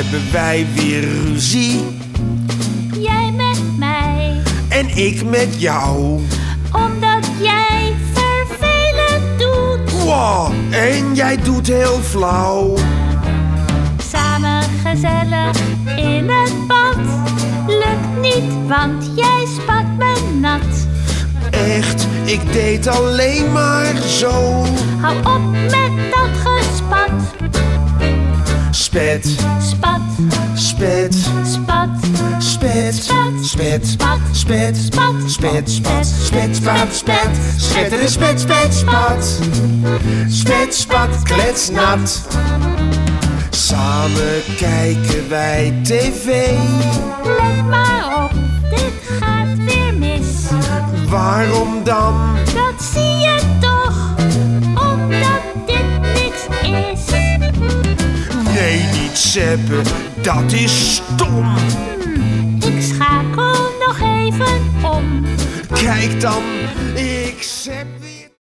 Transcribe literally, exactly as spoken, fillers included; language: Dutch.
hebben wij weer ruzie. Jij met mij, En ik met jou. omdat jij vervelend doet. Wow, en jij doet heel flauw. Samen gezellig in het bad. Lukt niet, want jij spat me nat. Echt, ik deed alleen maar zo. Hou op met dat gespat. Spet, Spat, spet, spat, spet, Spat. spet, spat, spet, spat, spet, spat, spet, spat, spet, spetteren, spet, spet, spat. Spet, spat, kletsnat. Samen kijken wij tv. Let maar op, dit gaat weer mis. Waarom dan? Dat zie je toch, omdat dit niks is. Nee, niet zeppen, dat is stom. Ik schakel nog even om. Kijk dan, ik zep.